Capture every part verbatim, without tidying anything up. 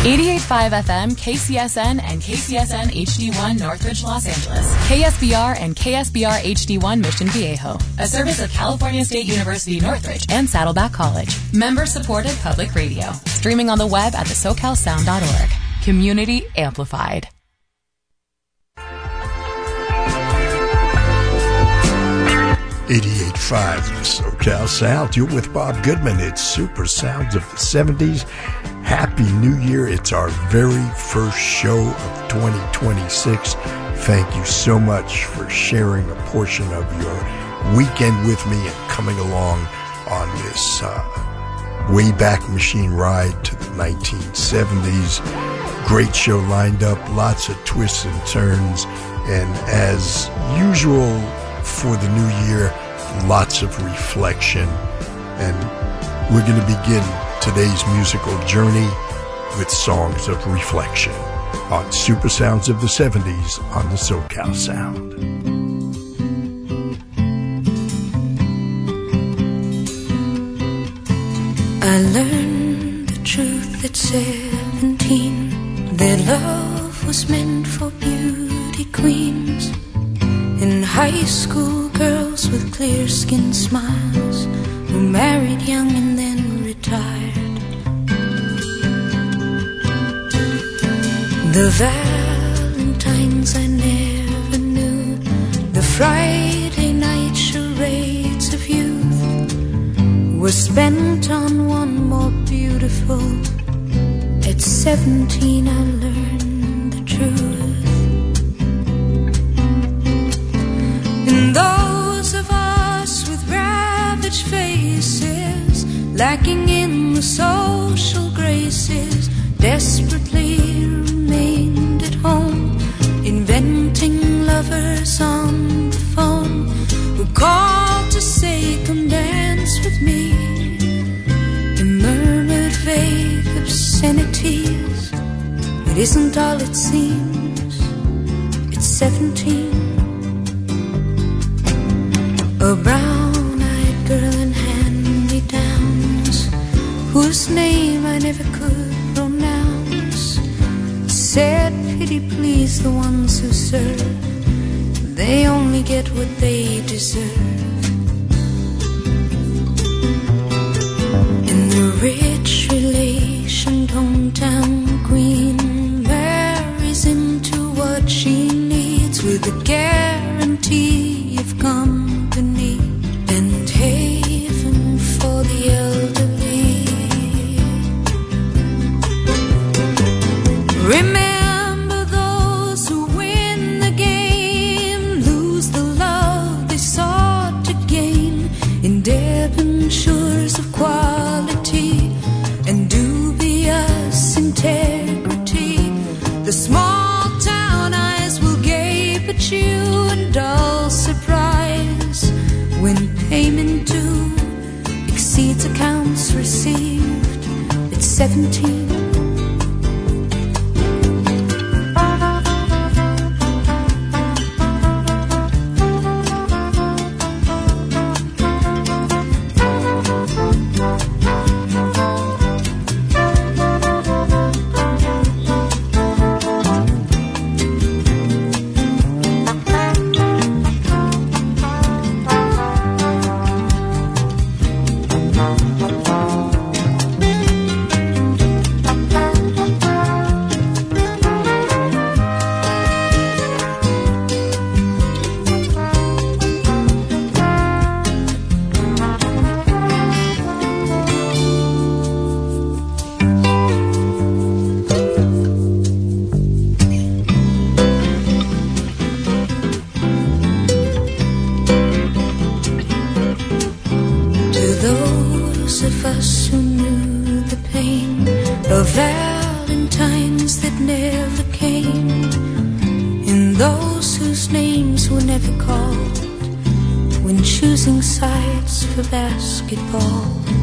eighty-eight point five F M, K C S N, and K C S N H D one Northridge, Los Angeles. K S B R and K S B R H D one Mission Viejo. A service of California State University Northridge and Saddleback College. Member-supported public radio. Streaming on the web at the socal sound dot org. Community amplified. eighty-eight point five SoCal Sound. You're with Bob Goodman. It's Super Sounds of the seventies. Happy New Year. It's our very first show of twenty twenty-six. Thank you so much for sharing a portion of your weekend with me and coming along on this uh, Wayback Machine ride to the nineteen seventies. Great show lined up, lots of twists and turns, and as usual for the new year, lots of reflection. And we're going to begin today's musical journey with songs of reflection on Super Sounds of the seventies on the SoCal Sound. I learned the truth at seventeen, that love was meant for beauty queens. In high school, girls with clear-skinned smiles who married young and then retired. The Valentines I never knew, the Friday night charades of youth, were spent on one more beautiful. At seventeen I learned the truth. And those of us with ravaged faces, lacking in the social graces, desperately remained at home, inventing lovers on the phone, who called to say, come dance with me, and murmured vague obscenities. It isn't all it seems, it's seventeen. A brown-eyed girl in hand-me-downs, whose name I never could pronounce, said, pity please the ones who serve, they only get what they deserve. And the rich relation hometown queen marries into what she needs, with a guarantee of company and haven for the elderly. Remember those who win the game, lose the love they sought to gain, in debentures of quality and dubious integrity. The small town eyes will gape at you in dull surprise when payment due exceeds accounts received. It's seventeen. Basketball.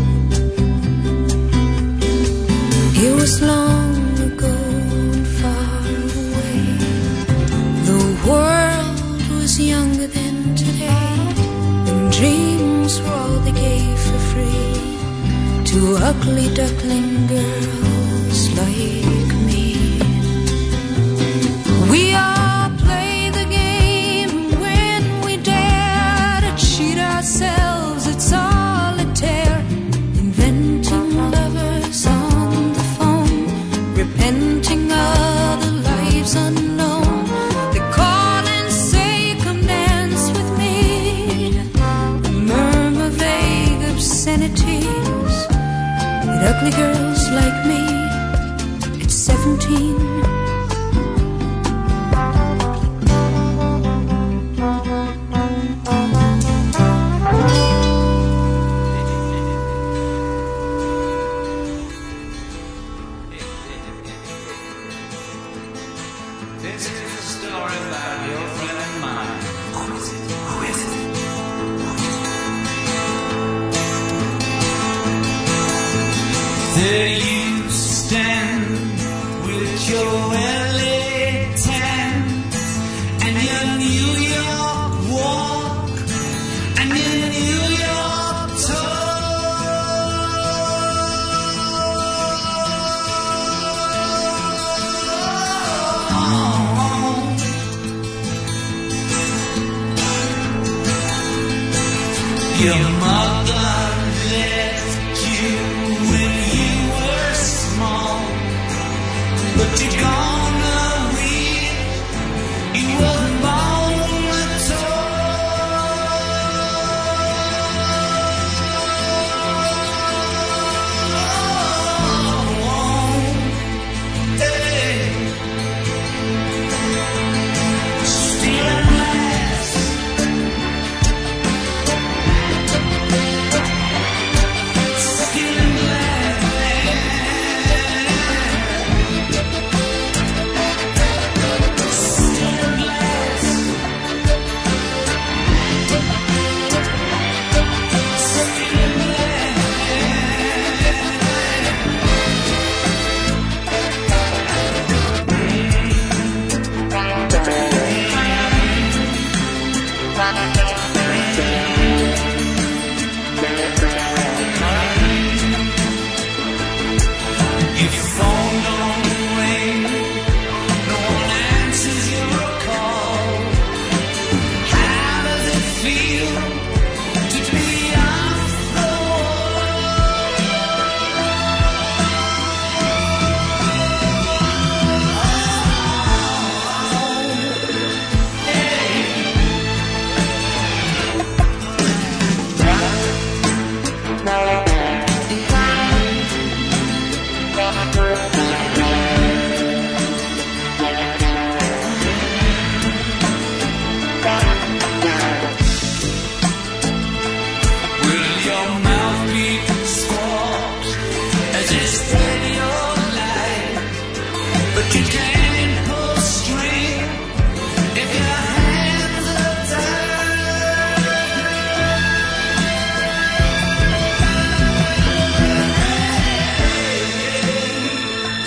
It was long ago and far away. The world was younger than today, and dreams were all they gave for free to ugly duckling girls like me. like me at seventeen. There you stand with your L A tan and your New York walk and your New York talk. Your mother left you when you were small, but you're gonna read. You wasn't born at all. Hey. Stealing laughs. Stealing Your phone don't ring, no one answers your call. How does it feel to be off the Will your mouth be squashed as you spread your life? But you can't pull string if your hands are tied.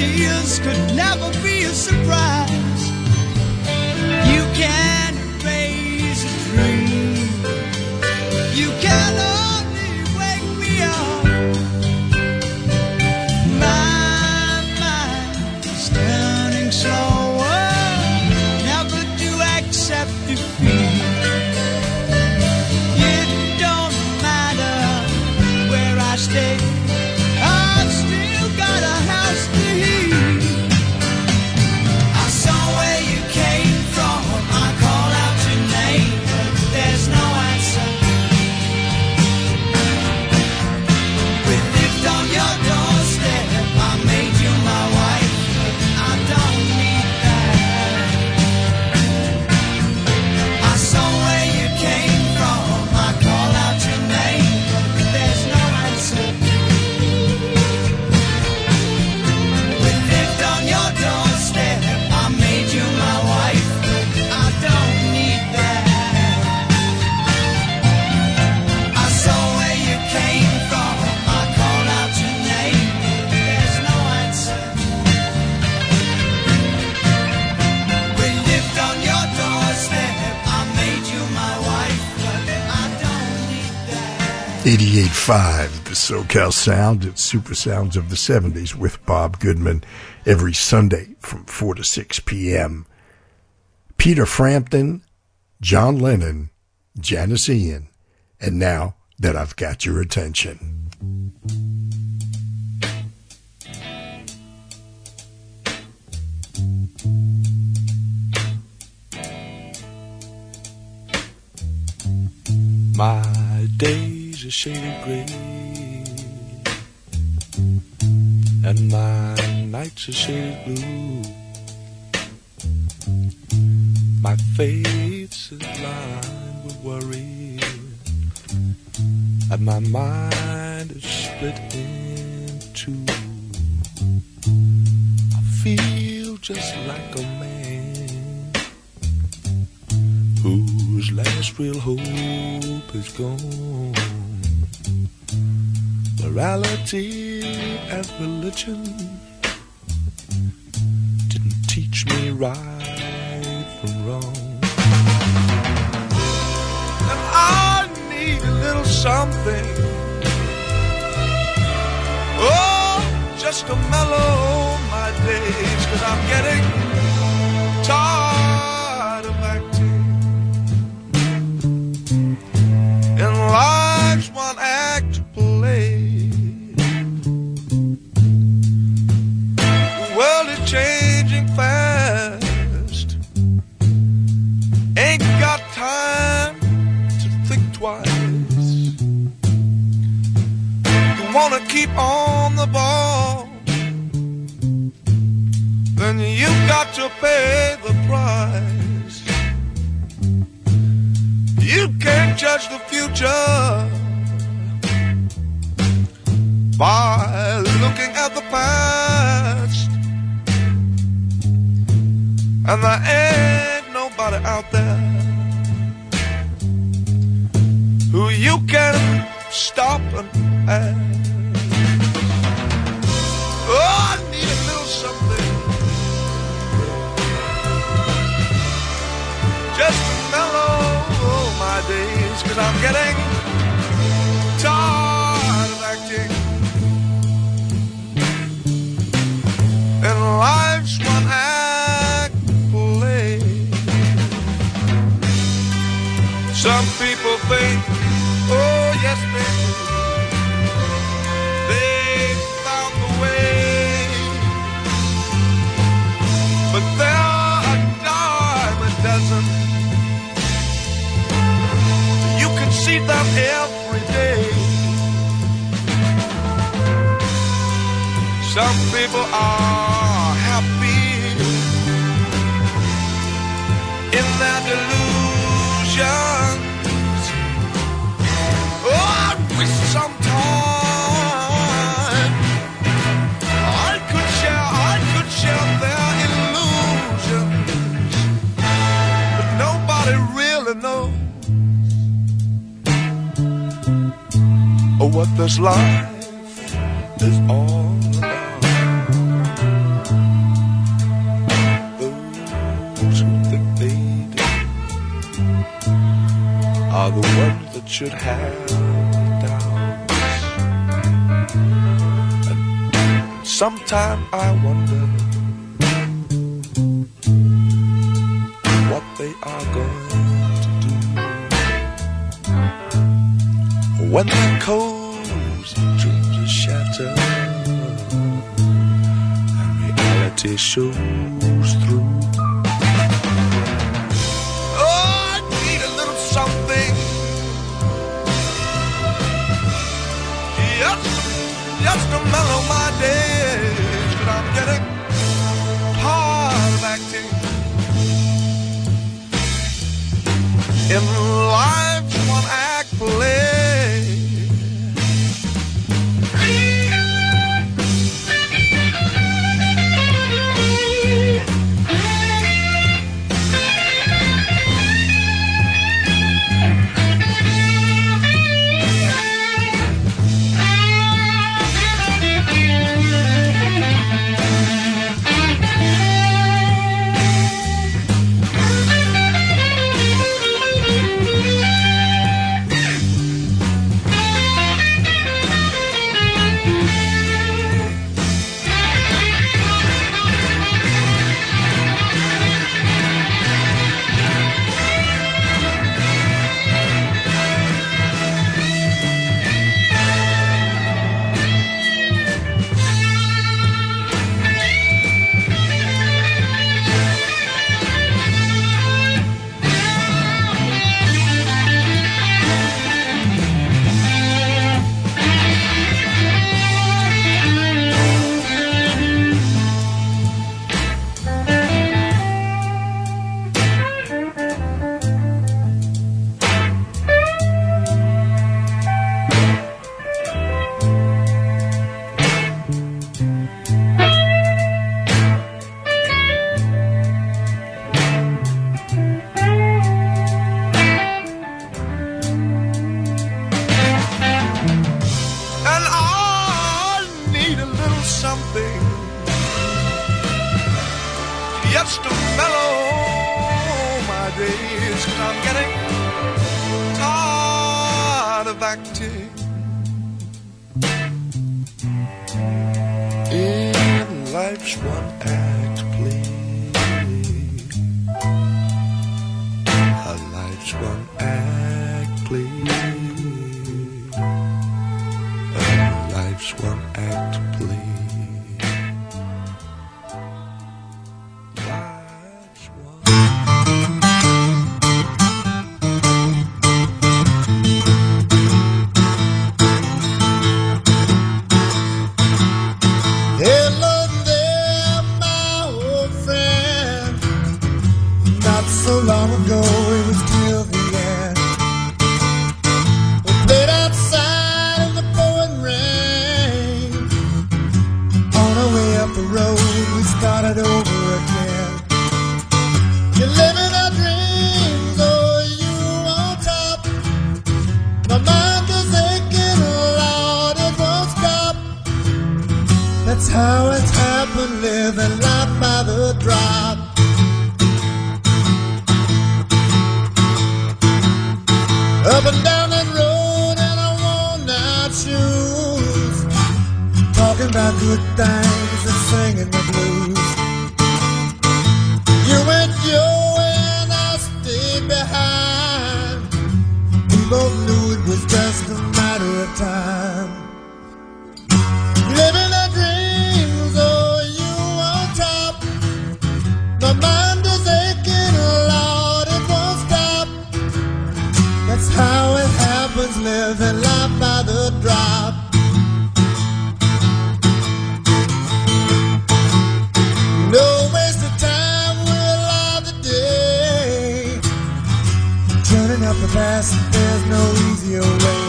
feels could never be a surprise. You can raise a dream. You can only wake me up. My mind is turning slower. Never to accept defeat. It don't matter where I stay. I've still got a house to heat. I saw where you came from. I call out your name, but there's no answer. We lived on your doorstep. I made you my wife, but I don't need that. I saw where you came from. I call out your name, but there's no answer. We lived on your doorstep. I made you my wife, but I don't need that. I saw where you came from. I call out your name, but there's no answer. We lived on your doorstep. I made you my wife, but I don't need that. eighty-eight point five, the SoCal Sound. It's Super Sounds of the seventies with Bob Goodman every Sunday from four to six p.m. Peter Frampton, John Lennon, Janis Ian, and Now That I've Got Your Attention. My days are shaded gray, and my nights are shaded blue. My face is lined with worry, and my mind is split in two. I feel just like a man whose last real hope is gone. Morality and religion didn't teach me right from wrong. And I need a little something, oh, just to mellow my days, 'cause I'm getting tired of acting in life's one act play. The world is changing fast, ain't got time to think twice. You wanna keep on the ball, then you got to pay the price. You can't judge the future by looking at the past, and there ain't nobody out there who you can stop and ask. Oh, I need a little something just to mellow my days, 'cause I'm getting tired of acting in life's one act play. Some people think, oh yes baby, they found the way, but they're a dime a dozen. You can see them every day. Some people are happy in their delusions. Oh, I wish sometime I could share, I could share their illusions, but nobody really knows what this life is all about. should have doubts. And sometime I wonder what they are going to do when their cozy dreams are shattered and reality shows through. Something just, just to mellow my days, 'cause I'm getting tired of acting in life's one act play. Just to mellow my days, 'cause I'm getting tired of acting in life's one act play. A life's one act play. A life's one act play. Long ago, it was till the end. We played outside in the pouring rain. On our way up the road, we started over again. You're living our dreams, oh, you on top. My mind is aching, Lord, it won't stop. That's how it's happened, living life by the drop. Up and down that road in our worn-out shoes, talking about good things and singing the blues. You went your way and I stayed behind. We both knew it was just a matter of time. Living our dreams, oh, you on top. My mind is aching, Lord, it won't stop. That's how it happens, living life by the drop. No waste of time, we're alive today. Turning up the past, there's no easier way.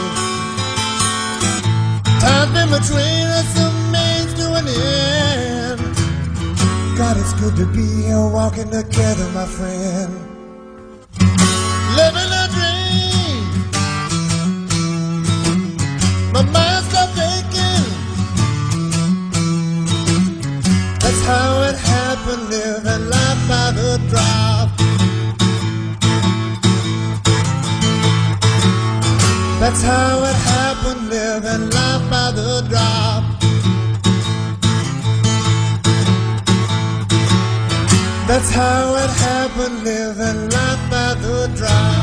Time's been between us, some means to an end. God, it's good to be here walking together, my friend. Living a dream. My mind stopped aching. That's how it happened, living life by the drop. That's how it happened, living life by the drop. That's how it happened, living life by the drop.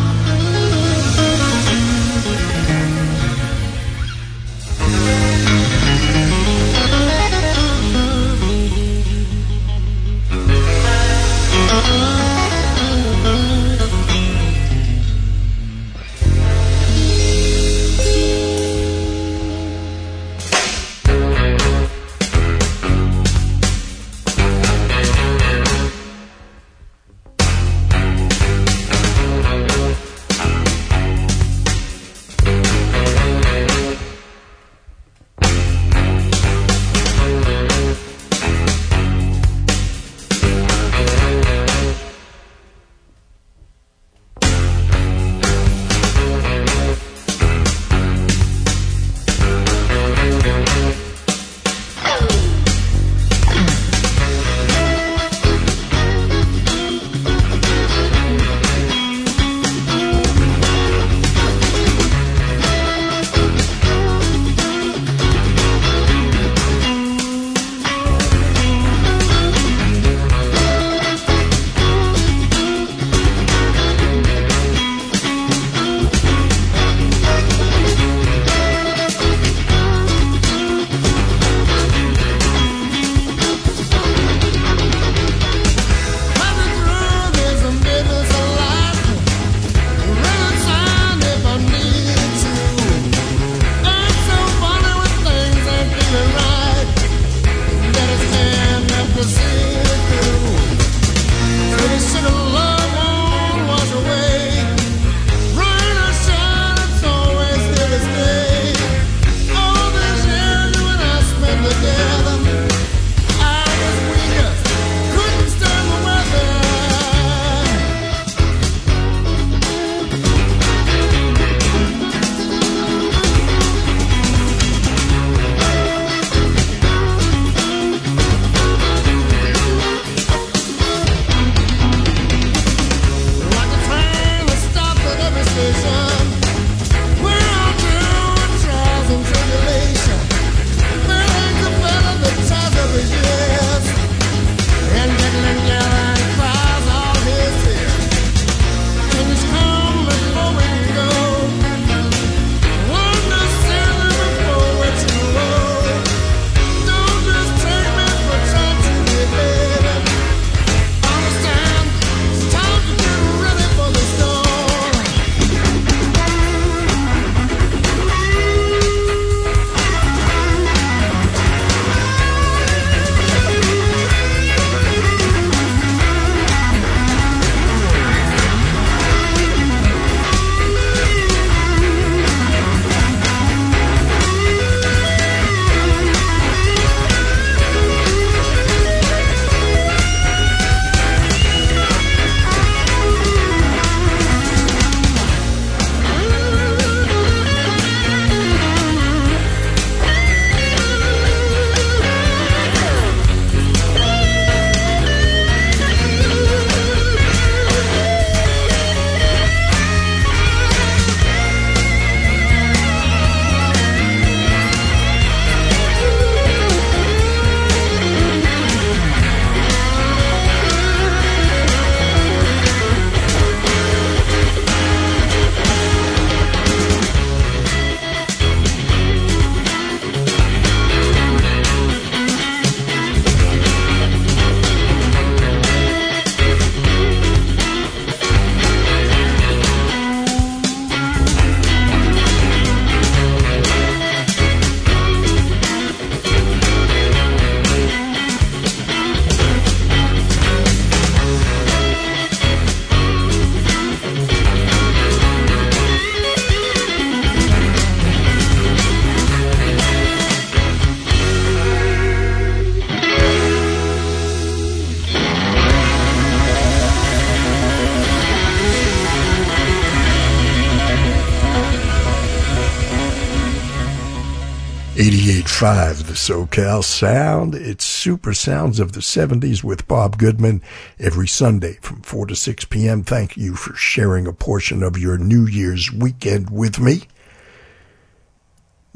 eighty-eight point five, the SoCal Sound. It's Super Sounds of the seventies with Bob Goodman every Sunday from four to six p.m. Thank you for sharing a portion of your New Year's weekend with me.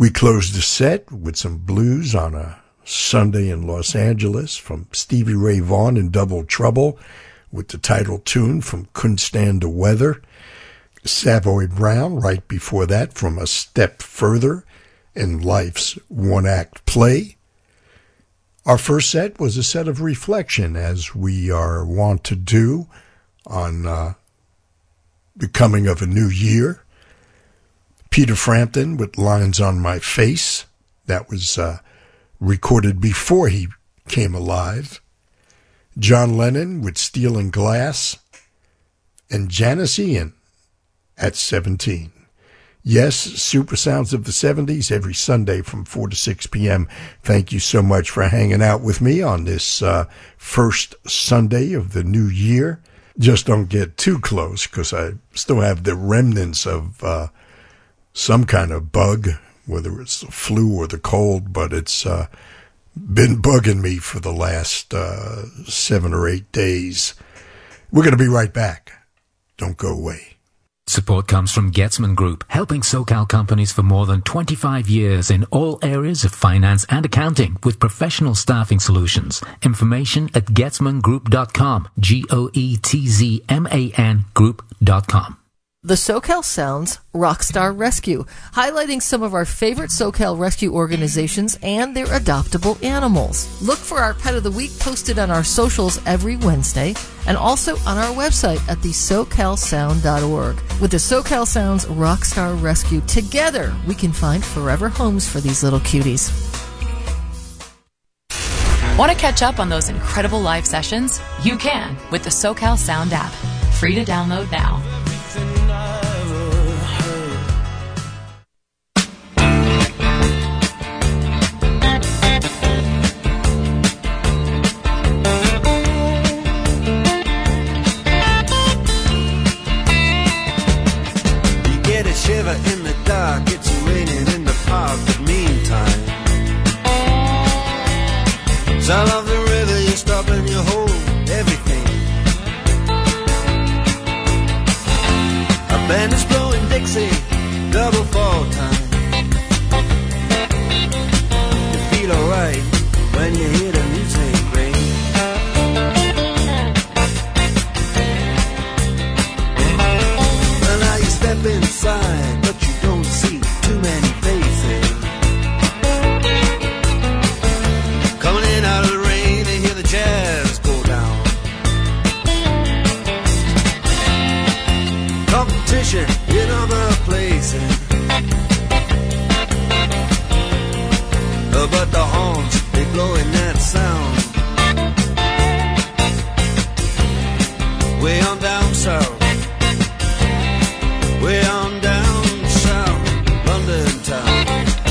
We closed the set with some blues on a Sunday in Los Angeles from Stevie Ray Vaughan and Double Trouble with the title tune from Couldn't Stand the Weather. Savoy Brown right before that from A Step Further in Life's one-act play. Our first set was a set of reflection, as we are wont to do on uh, the coming of a new year. Peter Frampton with Lines on My Face. That was uh, recorded before he came alive. John Lennon with Steel and Glass. And Janis Ian at seventeen. Yes, Super Sounds of the seventies every Sunday from four to six p.m. Thank you so much for hanging out with me on this uh, first Sunday of the new year. Just don't get too close, because I still have the remnants of uh, some kind of bug, whether it's the flu or the cold, but it's uh, been bugging me for the last uh, seven or eight days. We're going to be right back. Don't go away. Support comes from Getzman Group, helping SoCal companies for more than twenty-five years in all areas of finance and accounting with professional staffing solutions. Information at getzman group dot com, G O E T Z M A N group dot com. The SoCal Sounds Rockstar Rescue, highlighting some of our favorite SoCal rescue organizations and their adoptable animals. Look for our Pet of the Week posted on our socials every Wednesday and also on our website at the socal sound dot org. With the SoCal Sounds Rockstar Rescue, together we can find forever homes for these little cuties. Want to catch up on those incredible live sessions? You can with the SoCal Sound app. Free to download now. In the dark, it's raining in the park, but meantime, sound of the river, you stop and you hold everything. A band is blowing Dixie, double fall time. You feel alright when you hear the music ring. Well, now you step inside, but you don't see too many faces. Coming in out of the rain, they hear the jazz go down. Competition in other places, uh, but the horns, they blowing that sound. Way on down south, way on down south, London town.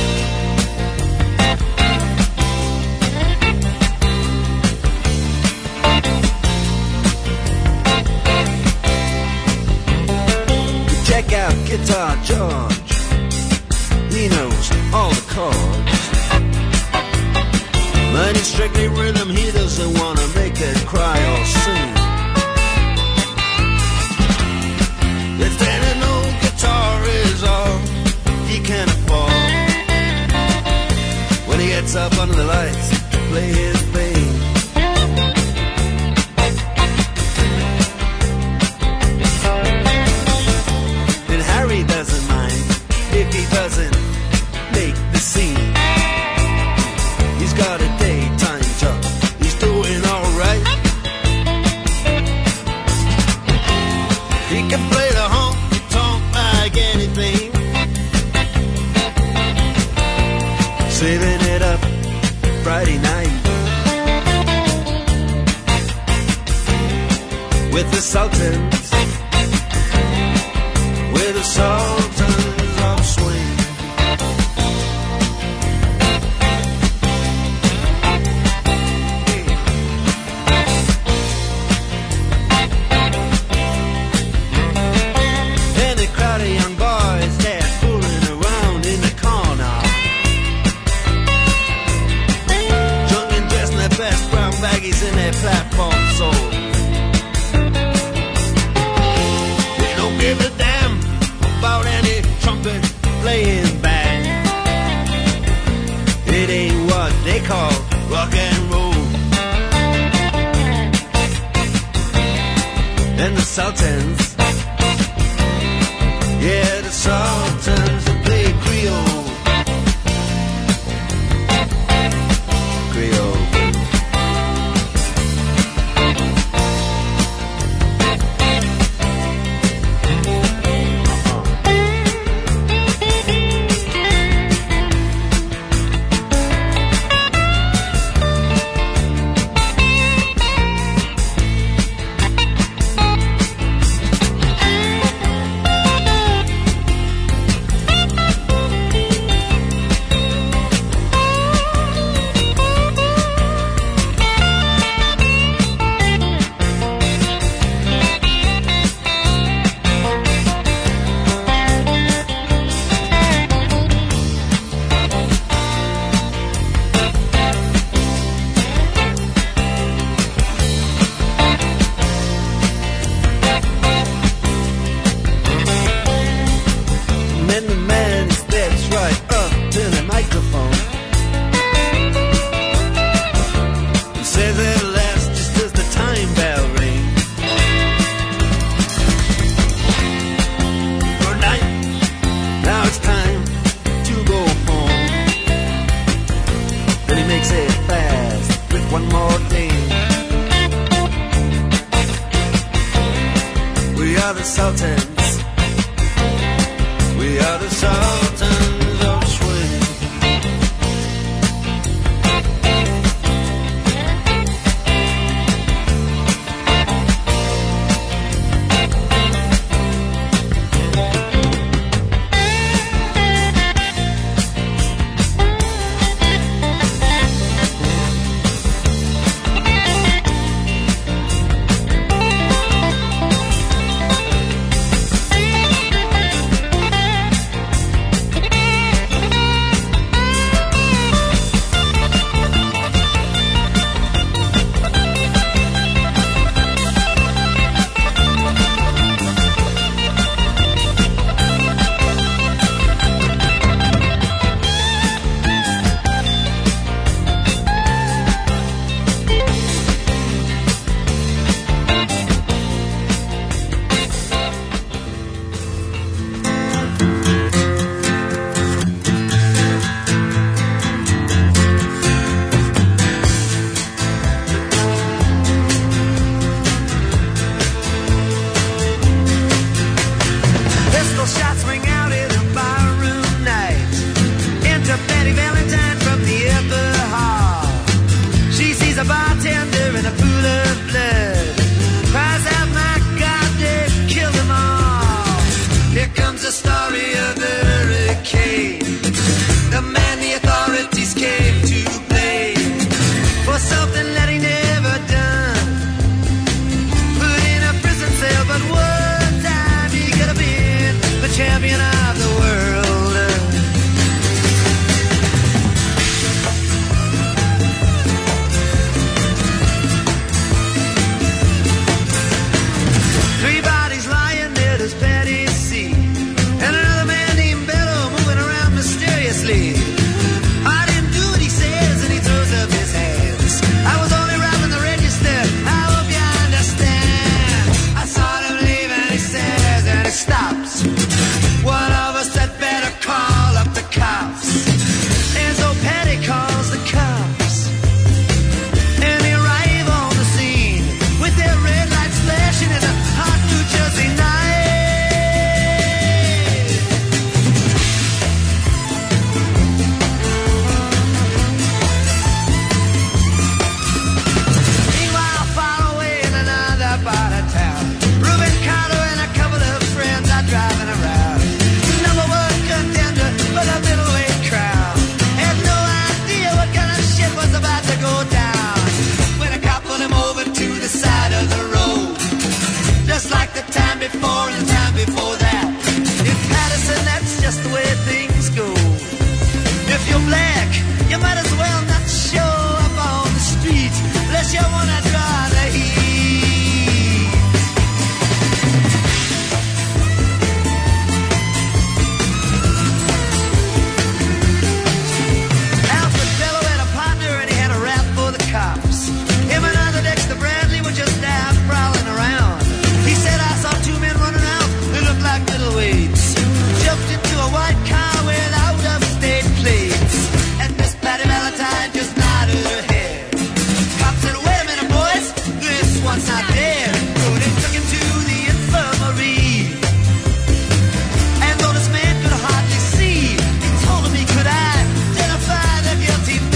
Check out Guitar George, he knows all the chords. But it's strictly rhythm, he doesn't want to make it cry or sing. If there ain't no guitar is all he can afford, when he gets up under the lights to play his thing. And Harry doesn't mind if he doesn't make the scene. He's got a daytime job, he's doing alright. He can play the honky-tonk like anything, saving it up Friday night with the Sultans, with the Sultans of Swing. And a crowd of young boys, they're fooling around in the corner, drunk and dressed in their best brown baggies in their platform soles. They don't give a damn about any trumpet playing band. rock and roll. And the Sultans, yeah, the Sultans that play Creole. Creole. not dead. So they took him to the infirmary. And though this man could hardly see, he told him he could identify the guilty man.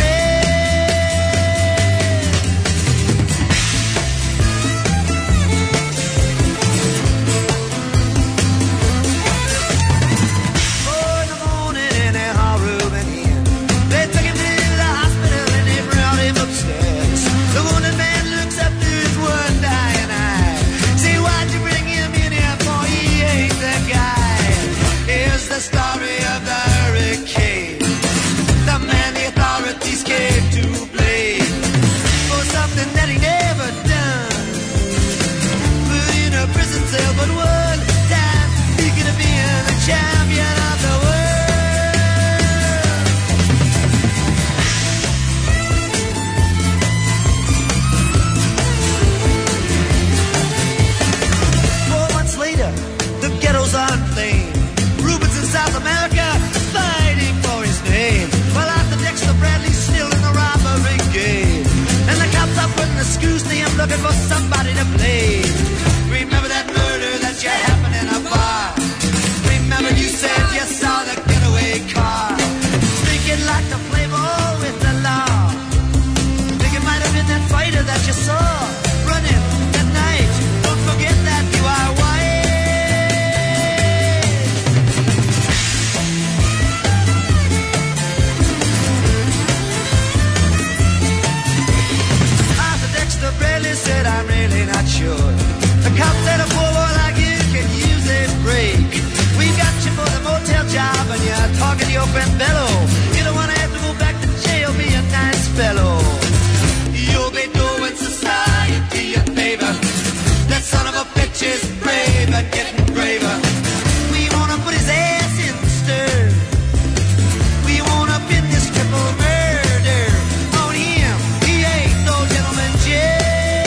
Four in the morning and they hauled Reuben in. They took him to the hospital and they brought him upstairs. The wounded man looks up to his one dying eye. Say, why'd you bring him in here for? He ain't the guy. Here's the story of the hurricane. The man the authorities came to blame for something that he never done. Put in a prison cell, but one time he could have been the champion of the world. Four months later, the ghettos are inflamed. Reuben's in South America, fighting for his name. While Arthur Dexter Bradley's still in the robbery game. And the cops are putting the screws to him, looking for somebody to blame. Remember that murder that you happened in a bar? Remember you said you saw the getaway car? Thinking like to play ball with the law. Think it might have been that fighter that you saw running at night. Don't forget that you are white. Arthur Dexter Bradley said, I'm really not sure. The cop said a poor boy like you can use a break. We got you for the motel job and you're talking to your friend Bello. You don't want to have to go back to jail, be a nice fellow. You'll be doing society a favor. That son of a bitch is brave and getting braver. We wanna put his ass in the stir. We wanna pin this triple murder on him. He ain't no gentleman jail.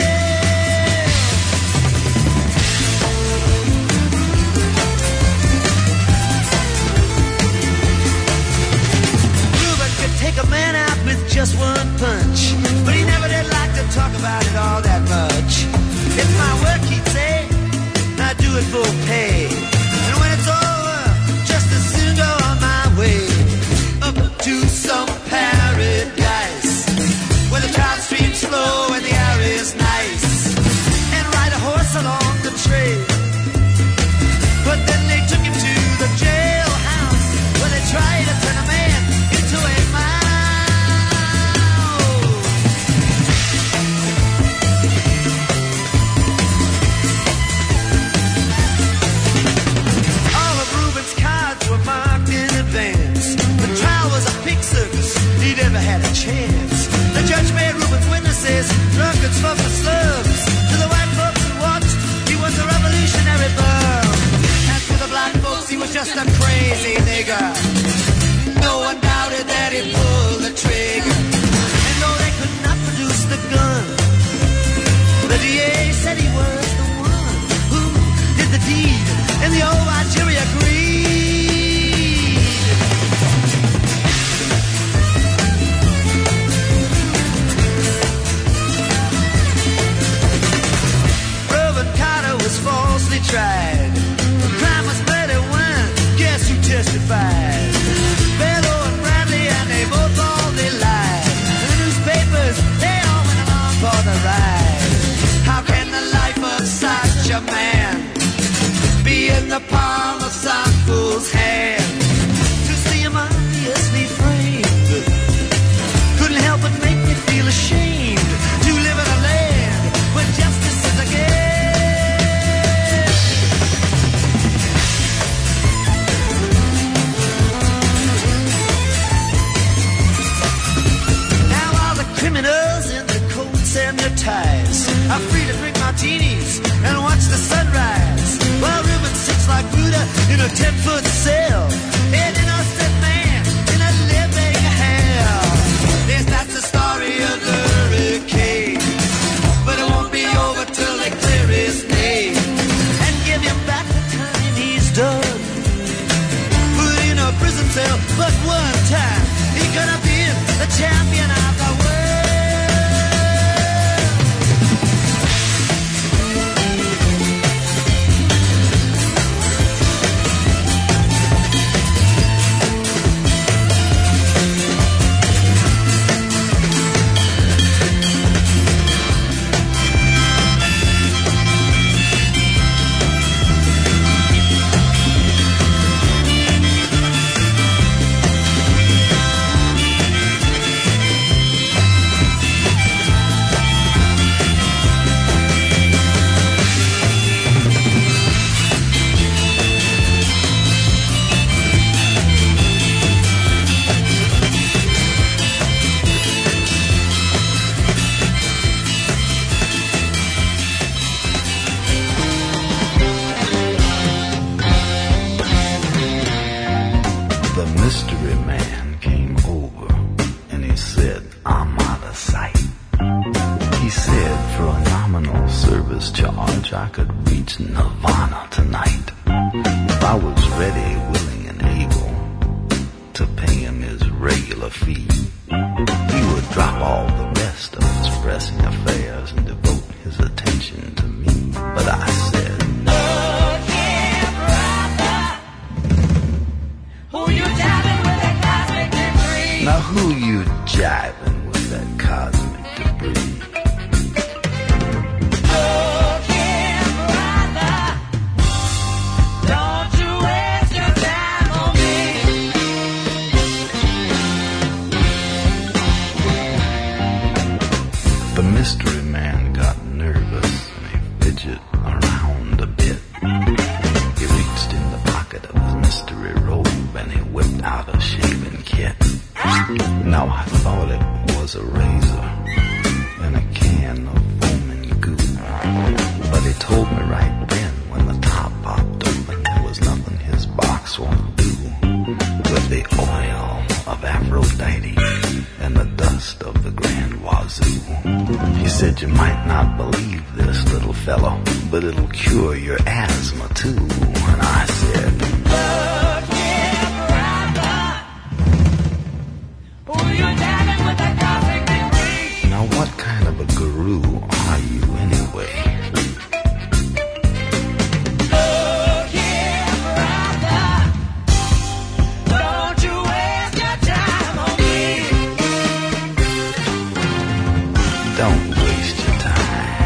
Reuben could take a man out with just one punch, but he never did like to talk about it all that much. It's my work, he'd say, I do it for pay. And when it's over, just as soon go on my way up to some paradise where the trout streams flow and the air is nice, and ride a horse along the trail. But then they took him to the jailhouse where they tried to turn a man into a mouse. All of Reuben's cards were marked in advance. The trial was a pig circus, he never had a chance. The judge made Reuben's witnesses drunkards from the slums. To the white folks who watched, he was a revolutionary bum. And to the black folks, he was just a crazy nigger. No one doubted that he pulled the trigger. And though they could not produce the gun, the D A said he was the one who did the deed, and the old white jury agreed. Reuben Carter was falsely tried. The crime was bloody wine. Guess who testified? Bello and Bradley, and they both all they lied. The newspapers, they all went along for the ride. How can the life of such a man be in the palm of some fool's hand? To see him obviously framed couldn't help but make me feel ashamed to live in a land where justice is a game. Now all the criminals in their coats and their ties are free to drink martinis and watch the sunrise, while Reuben sits like Buddha in a ten-foot cell. An innocent man in a living hell. Yes, that's the story of the hurricane, but it won't be over till they clear his name and give him back the time he's done. Put in a prison cell, but one time he could have been the champion of the world. this charge, I could reach Nirvana tonight. If I was ready, willing, and able to pay him his regular fee, he would drop all the rest of his pressing affairs and devote his attention to me. But I said, look here, brother, who you jiving with that cosmic debris? now who you jiving with that cosmic debris? Look here, brother, don't you waste your time on me. The mystery man got nervous and he fidgeted around a bit. He reached in the pocket of his mystery robe and he whipped out a shaving kit. Now I thought it was a razor and a can of foaming goo, but he told me right then when the top popped open there was nothing his box won't do. With the oil of Aphrodite and the dust of the Grand Wazoo, he said, you might not believe this, little fellow, but it'll cure your asthma too. And I said, Look here, brother, who you jiving with that cosmic debris? now what kind of a guru are you anyway? Look here, brother, don't you waste your time on me. Don't waste your time.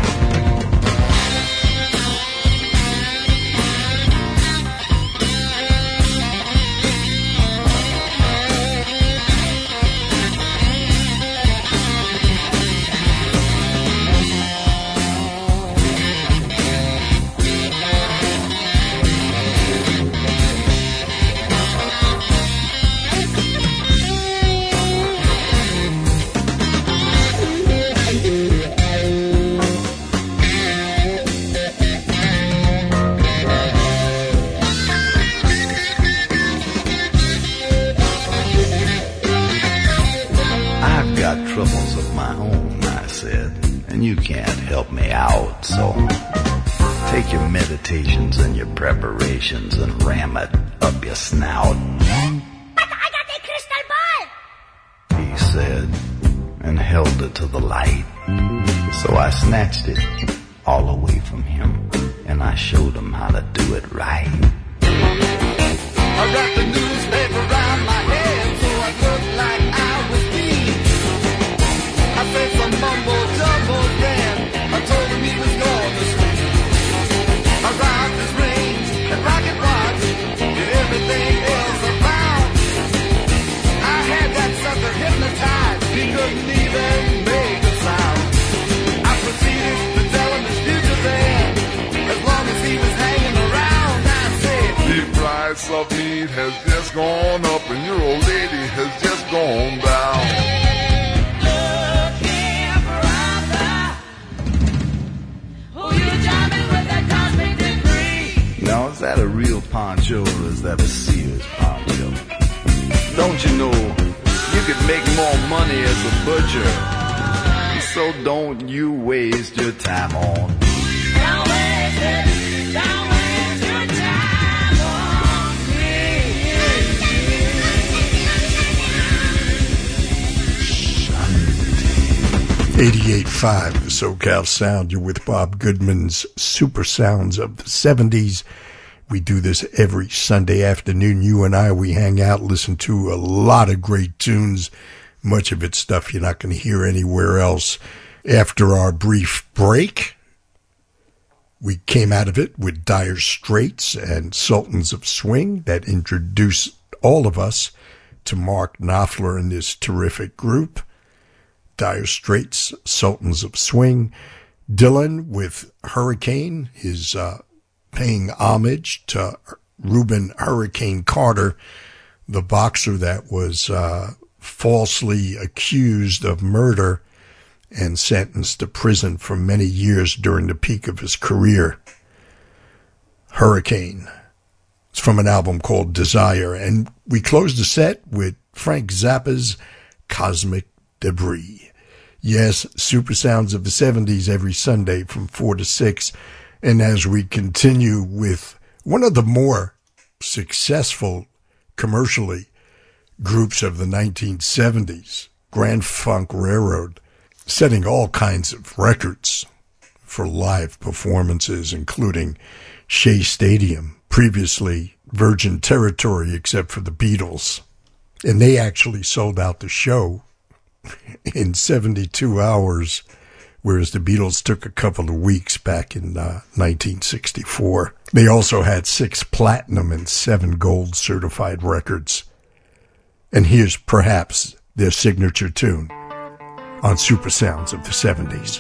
I've got troubles of my own, I said, and you can't help me out, so take your meditations and your preparations and ram it up your snout, But I got the crystal ball. he said, and held it to the light. So I snatched it all away from him, and I showed him how to do it right. I wrapped the newspaper around my head so I looked like I was deep. I said some mumble jumble then. I told him he was going to sleep. I robbed his rings and rocket watch and everything else around. I had that sucker hypnotized. He couldn't even make a sound. I proceeded to tell him his future then. As long as he was hanging around, I said, the price of meat has just gone up and your old lady has just gone down. Look here, brother, who you jiving with that cosmic debris? Now, is that a real poncho or is that a Sears poncho? Don't you know you could make more money as a butcher? So don't you waste your time on me. Don't waste it, don't waste your time on me. eighty-eight point five, the SoCal Sound. You're with Bob Goodman's Super Sounds of the seventies. We do this every Sunday afternoon. You and I, we hang out, listen to a lot of great tunes. Much of it's stuff you're not going to hear anywhere else. After our brief break, we came out of it with Dire Straits and Sultans of Swing that introduced all of us to Mark Knopfler and this terrific group. Dire Straits, Sultans of Swing. Dylan with Hurricane, his uh, paying homage to Reuben Hurricane Carter, the boxer that was uh, falsely accused of murder and sentenced to prison for many years during the peak of his career. Hurricane. It's from an album called Desire. And we closed the set with Frank Zappa's Cosmic Debris. Yes, Super Sounds of the seventies every Sunday from four to six. And as we continue with one of the more successful commercially groups of the nineteen seventies, Grand Funk Railroad, setting all kinds of records for live performances, including Shea Stadium, previously Virgin Territory except for the Beatles. And they actually sold out the show in seventy-two hours, whereas the Beatles took a couple of weeks back in uh, nineteen sixty-four. They also had six platinum and seven gold certified records. And here's perhaps their signature tune on Super Sounds of the seventies.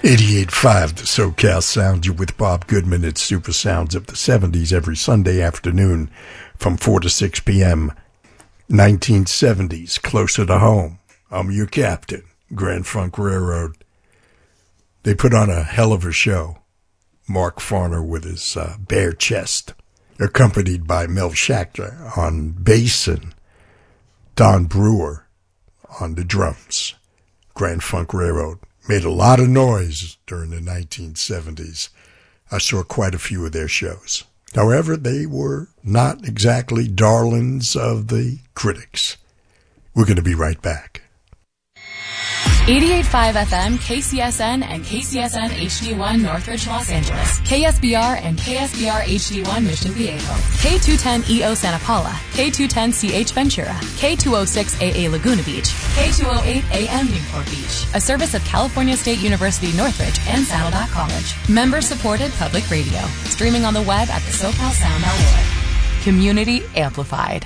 eighty-eight point five, the SoCal Sound. You're with Bob Goodman. It's Super Sounds of the seventies every Sunday afternoon from four to six p.m. nineteen seventies, closer to home. I'm your captain, Grand Funk Railroad. They put on a hell of a show. Mark Farner with his uh, bare chest, accompanied by Mel Schachter on bass and Don Brewer on the drums. Grand Funk Railroad made a lot of noise during the nineteen seventies. I saw quite a few of their shows. However, they were not exactly darlings of the critics. We're going to be right back. eighty-eight point five F M, K C S N, and K C S N H D one Northridge, Los Angeles. K S B R and K S B R H D one Mission Viejo. K two ten E O Santa Paula. K two ten C H Ventura. K two oh six A A Laguna Beach. K two oh eight A M Newport Beach. A service of California State University Northridge and Saddleback College. Member-supported public radio. Streaming on the web at the SoCal Sound dot org. Community amplified.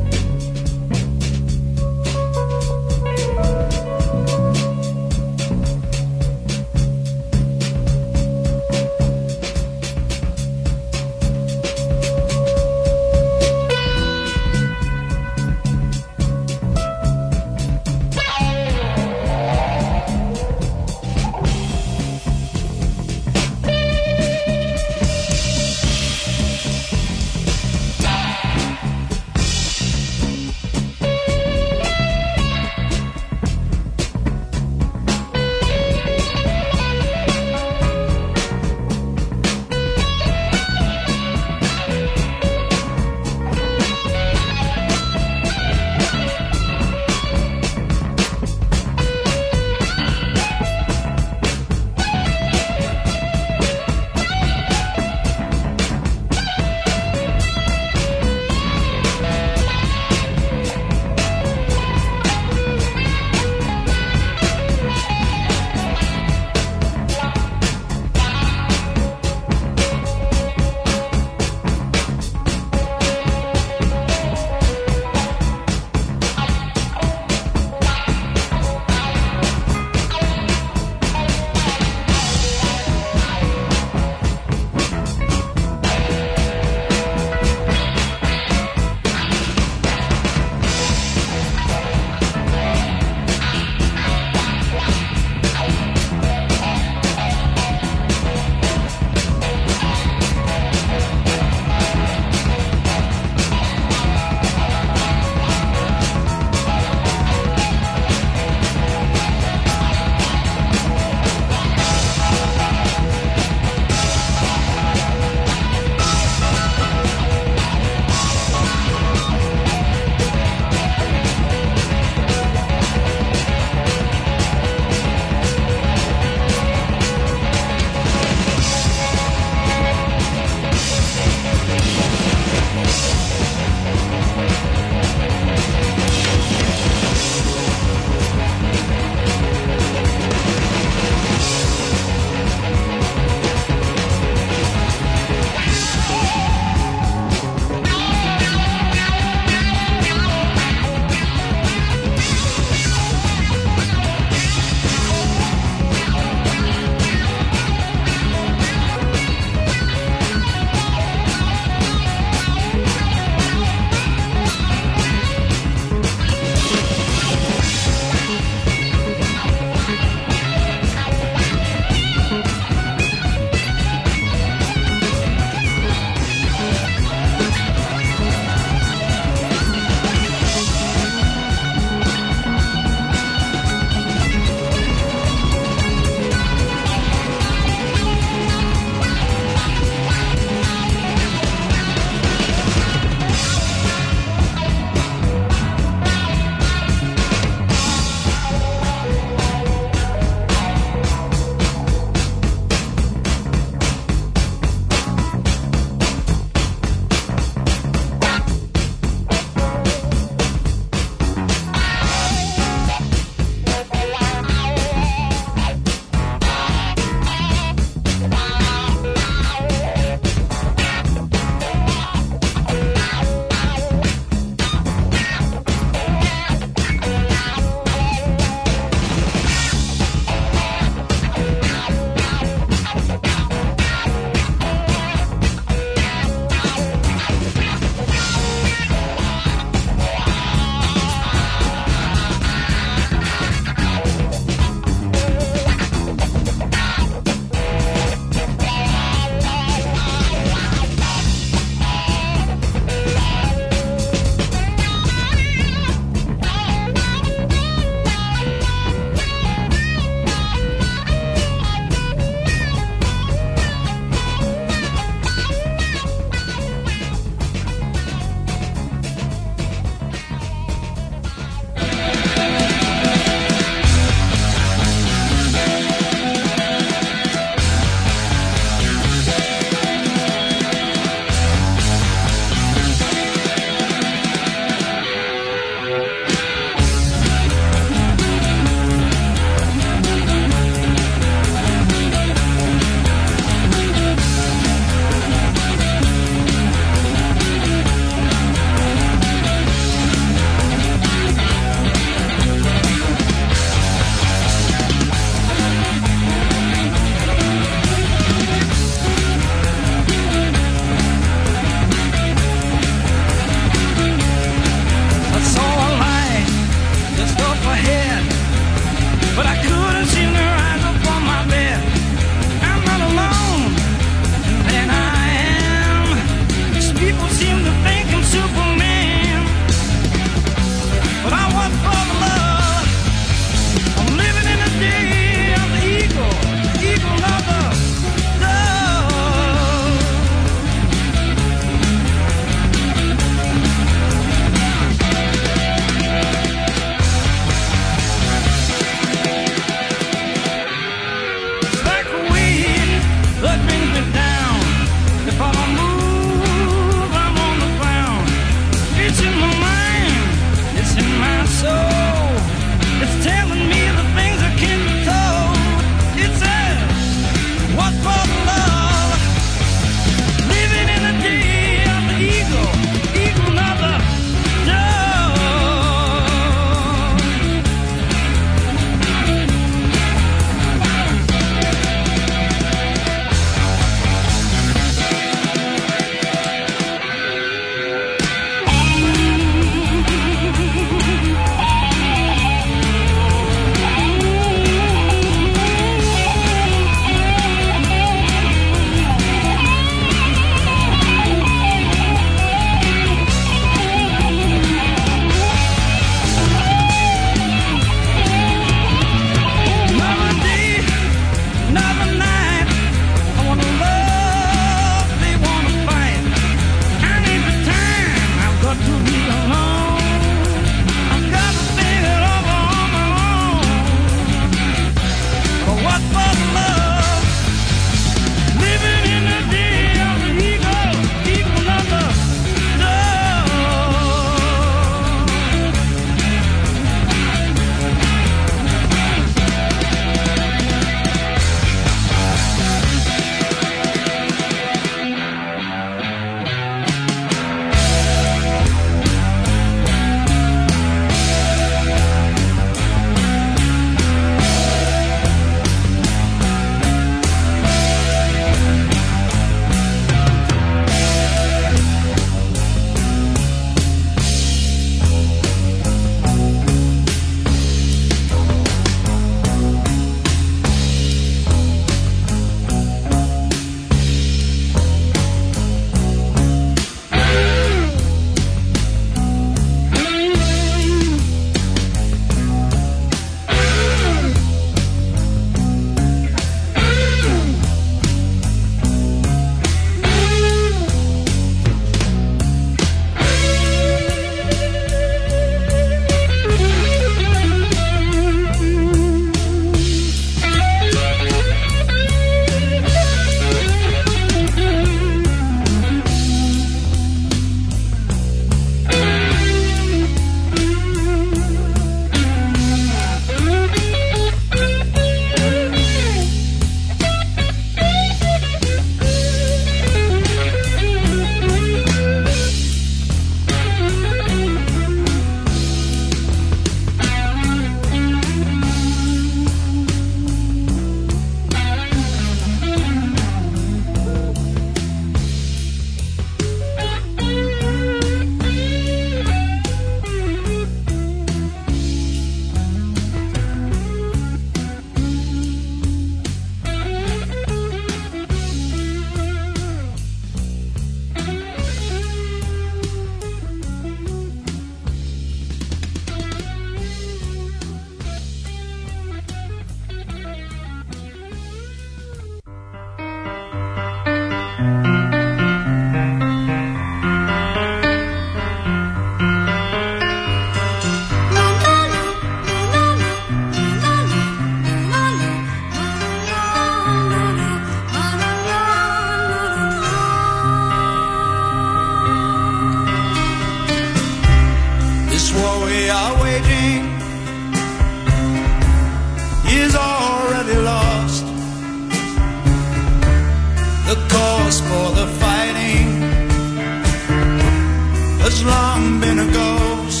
long been a ghost.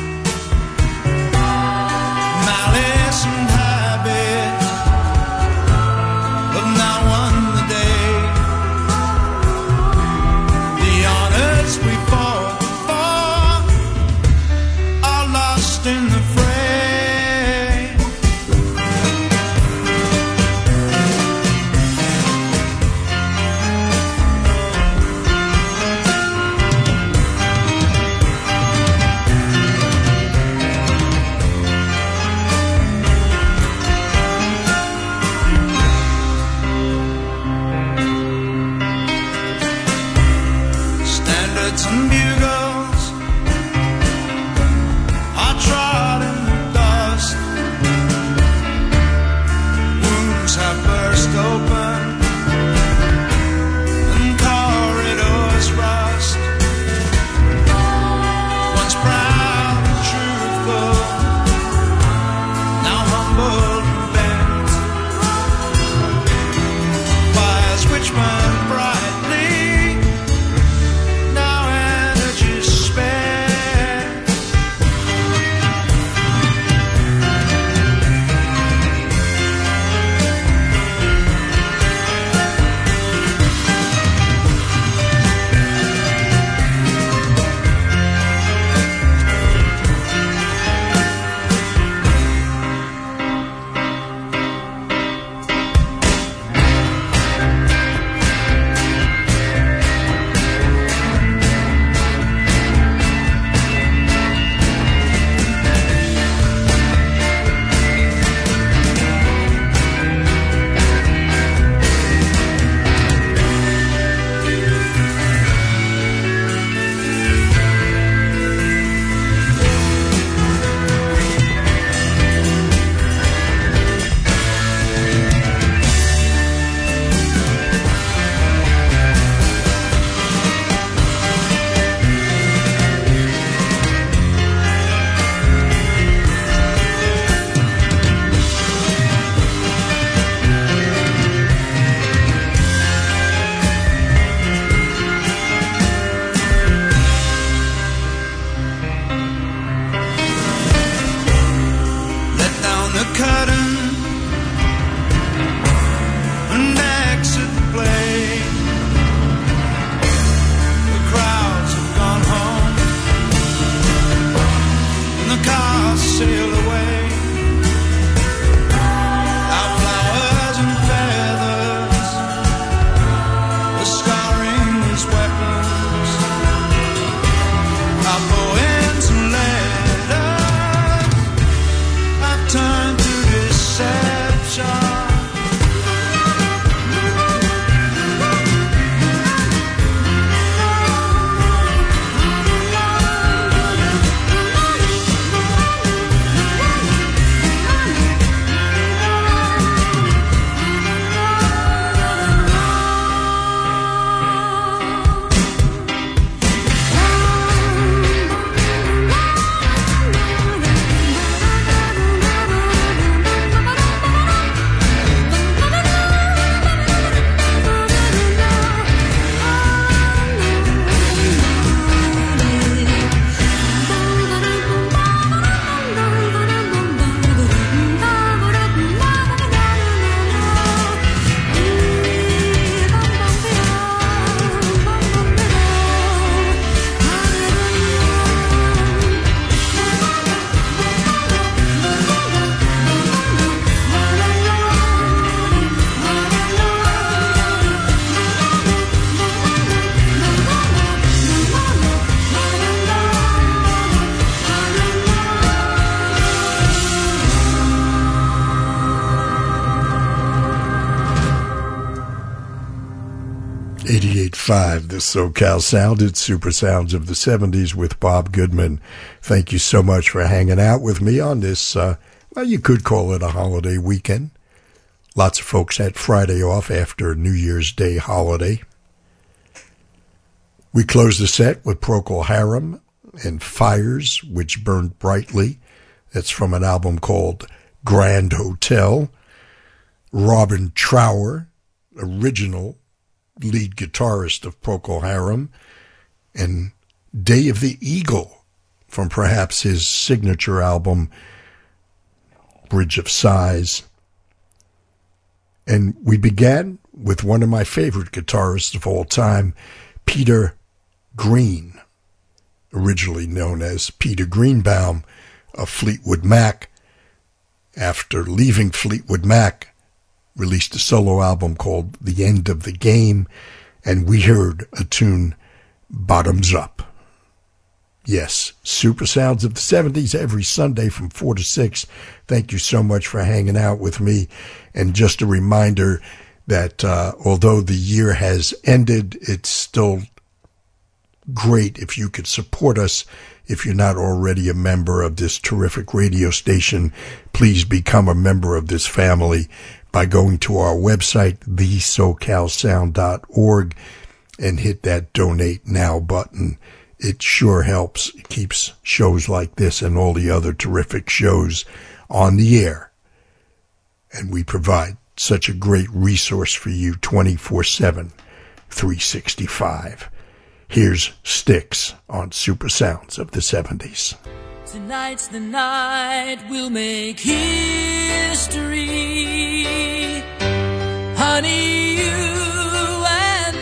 Malice and habit have not won the day. The honors we fought for are lost in the fray. Standards and bugles are trod in the dust. Wounds have burst open and corridors rust. Once proud and truthful, now humble and bent. Fires which burn brightly, now energy spent. Let down the curtain and exit the play. The crowds have gone home and the cars sail away. Our flowers and feathers are scarring these weapons. Our poems and letters have turned to deception. eighty-eight point five, the SoCal Sound. It's Super Sounds of the seventies with Bob Goodman. Thank you so much for hanging out with me on this, uh, well, you could call it a holiday weekend. Lots of folks had Friday off after New Year's Day holiday. We closed the set with Procol Harum and Fires, Which Burned Brightly. That's from an album called Grand Hotel. Robin Trower, original lead guitarist of Procol Harum, and Day of the Eagle from perhaps his signature album, Bridge of Sighs. And we began with one of my favorite guitarists of all time, Peter Green, originally known as Peter Greenbaum of Fleetwood Mac. After leaving Fleetwood Mac, released a solo album called The End of the Game, and we heard a tune, Bottoms Up. Yes, Super Sounds of the seventies every Sunday from four to six. Thank you so much for hanging out with me. And just a reminder that uh, although the year has ended, it's still great if you could support us. If you're not already a member of this terrific radio station, please become a member of this family by going to our website, the socal sound dot org, and hit that Donate Now button. It sure helps. It keeps shows like this and all the other terrific shows on the air. And we provide such a great resource for you twenty-four seven, three sixty-five. Here's Styx on Super Sounds of the seventies. Tonight's the night we'll make history. Honey, you and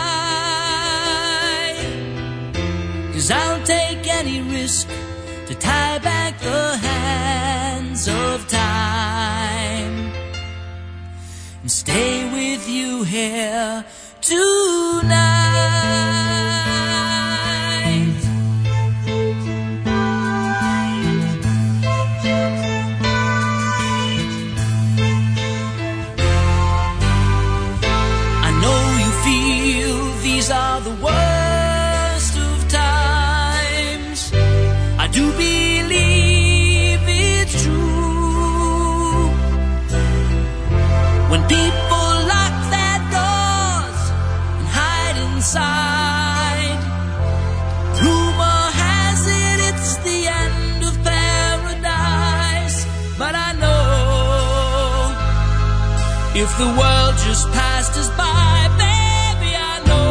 I. 'Cause I'll take any risk to tie back the hands of time and stay with you here tonight. I know you feel these are the worst of times. I do believe it's true. When people lock their doors and hide inside, rumor has it it's the end of paradise. But I know if the world just passed us by, baby, I know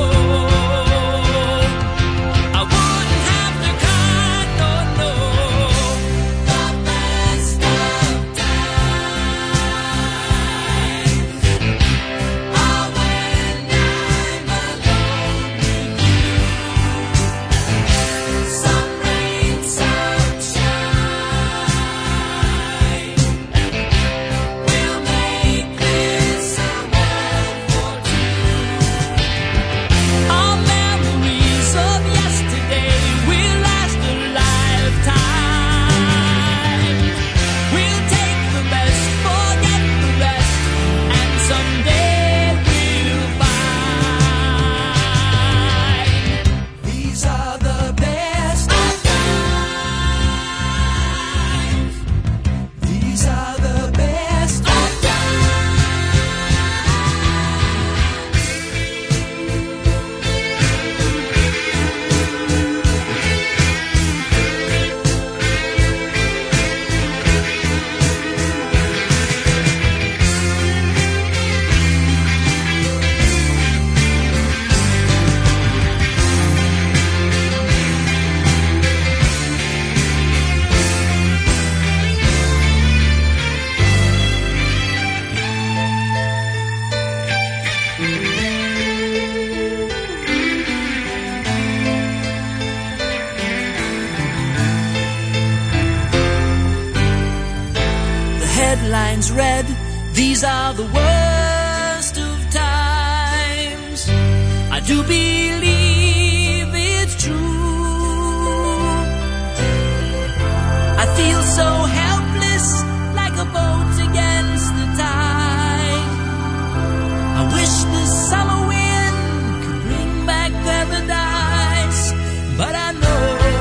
I wouldn't have to cry, no, no. The best of times are when I'm alone with you. Some rain, some shine. We'll make this a world for two. Our memories of yesterday will last a lifetime. We'll take the best, forget the rest, and someday we'll find these are the best of times. These are the best of The headlines read, these are the worst of times. I do believe it's true. I feel so helpless, like a boat against the tide. I wish the summer wind could bring back paradise. But I know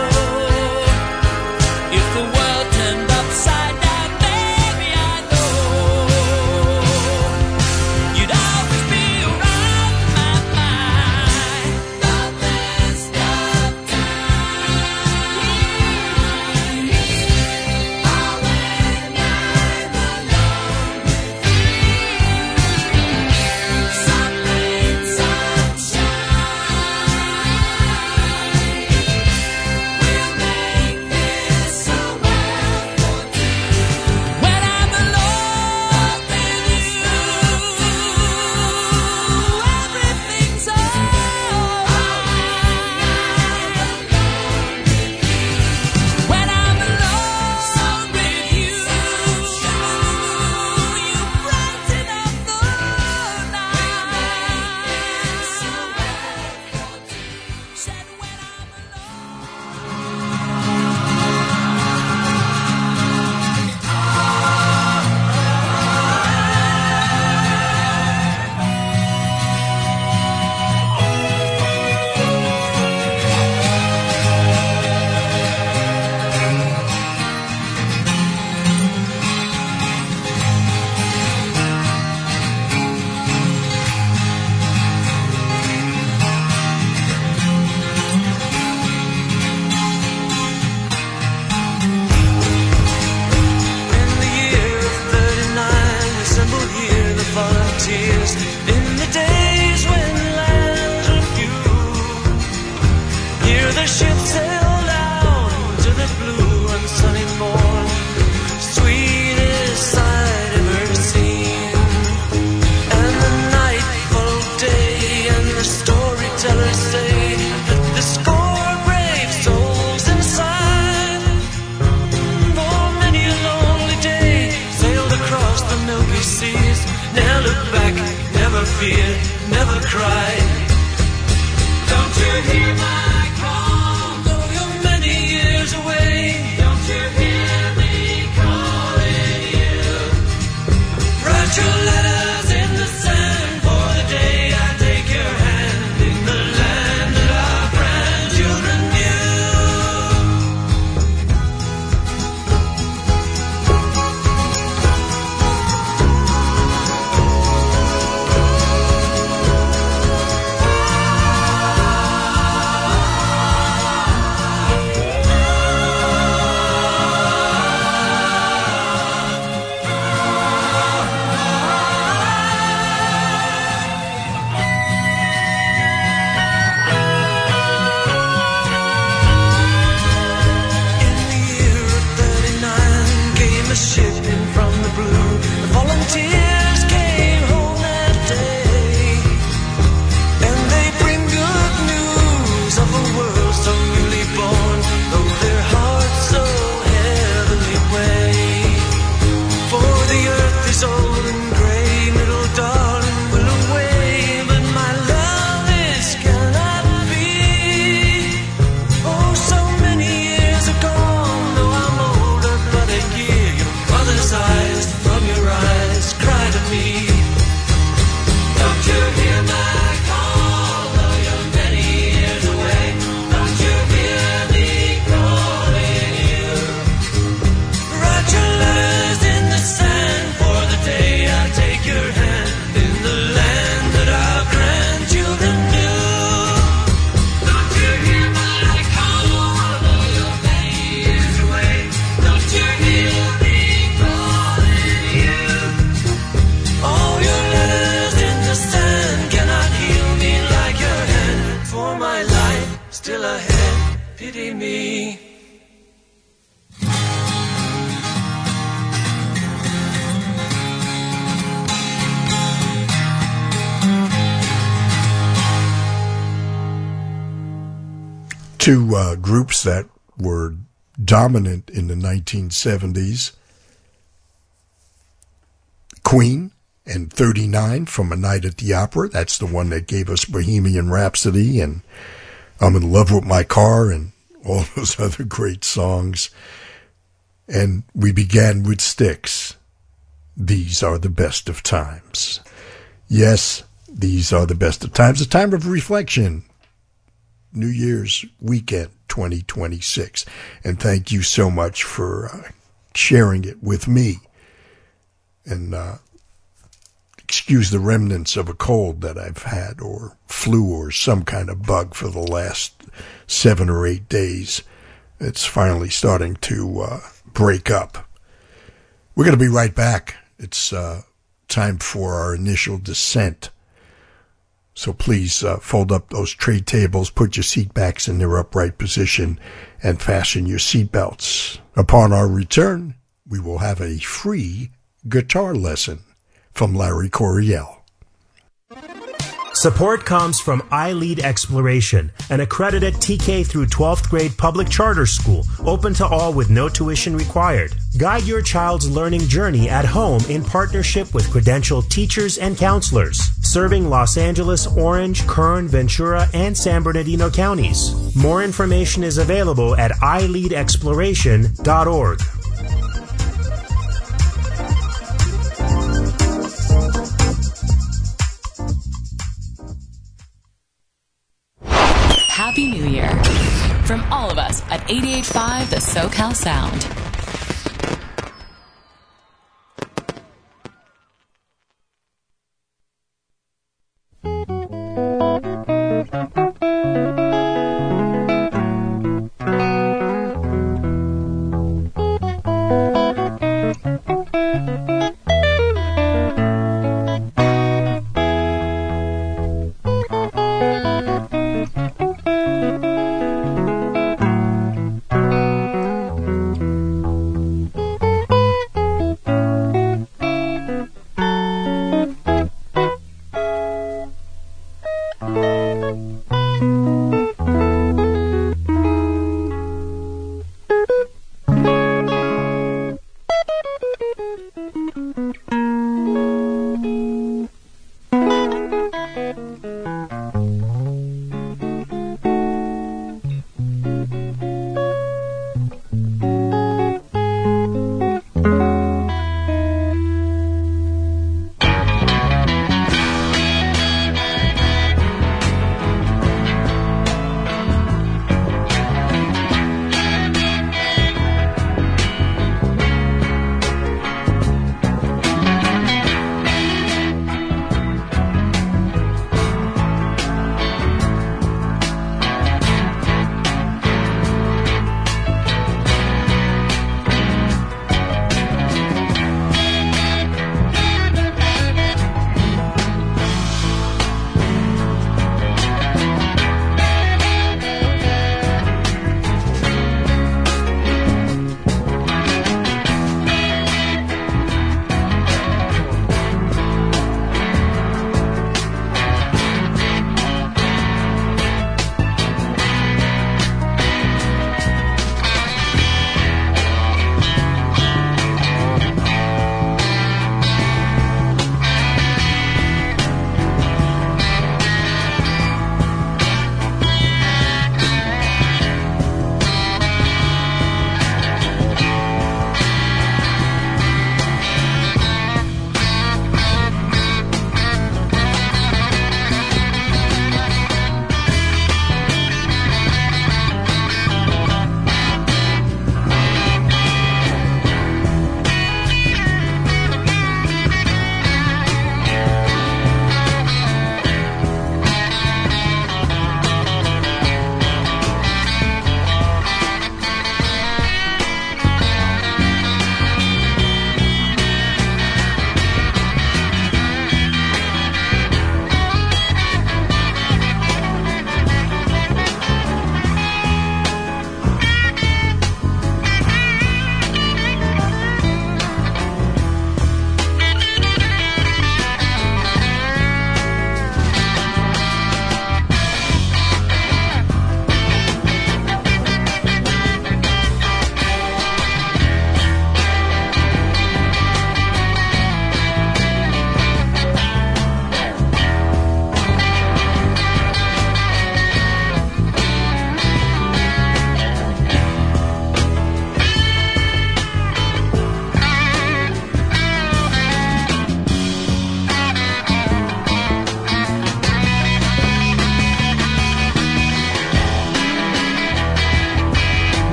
if the world turned upside down, baby, I know you'd always be around my mind. The best of times are eyes. Now look back, never fear, never cry. Don't you hear my call? Though you're many years away, don't you hear me calling you? Write your letters in the sand for the day I take your hand in the land that our grandchildren knew. Shipping from the blue, the volunteers came home that day, and they bring good news of a world so newly born, though their hearts so heavenly way. For the earth is old and gray, middle darling will away, but my love this cannot be. Oh, so many years are gone, though I'm older but a year. Mother's eyes from your eyes cry to me. Don't you hear my call? Though you're many years away, don't you hear me calling you? Write your letters in the sand for the day I take your hand in the land that our grandchildren knew. Don't you hear my call? Though you're many years away, don't you hear me? All your letters in the sand cannot heal me like your hand. For my life still ahead, pity me. Two uh, groups that were dominant in the nineteen seventies. Queen and thirty-nine from A Night at the Opera. That's the one that gave us Bohemian Rhapsody and I'm in Love with My Car and all those other great songs. And we began with Styx. These are the best of times. Yes, these are the best of times. A time of reflection. New Year's weekend twenty twenty-six. And thank you so much for uh, sharing it with me. And uh, excuse the remnants of a cold that I've had, or flu, or some kind of bug for the last seven or eight days. It's finally starting to uh, break up. We're going to be right back. It's uh, time for our initial descent. So please uh, fold up those tray tables, put your seat backs in their upright position, and fasten your seat belts. Upon our return, we will have a free guitar lesson from Larry Coryell. Support comes from iLead Exploration, an accredited T K through twelfth grade public charter school, open to all with no tuition required. Guide your child's learning journey at home in partnership with credentialed teachers and counselors, serving Los Angeles, Orange, Kern, Ventura, and San Bernardino counties. More information is available at i lead exploration dot org. Happy New Year from all of us at eighty-eight point five The SoCal Sound.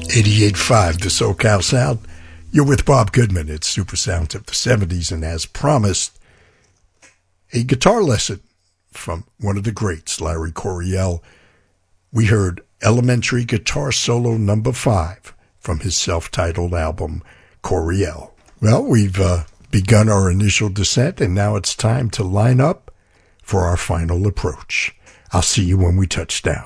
eighty-eight point five, the SoCal Sound. You're with Bob Goodman. It's Super Sounds of the seventies, and as promised, a guitar lesson from one of the greats, Larry Coryell. We heard Elementary Guitar Solo number five from his self-titled album, Coryell. Well, we've uh, begun our initial descent, and now it's time to line up for our final approach. I'll see you when we touch down.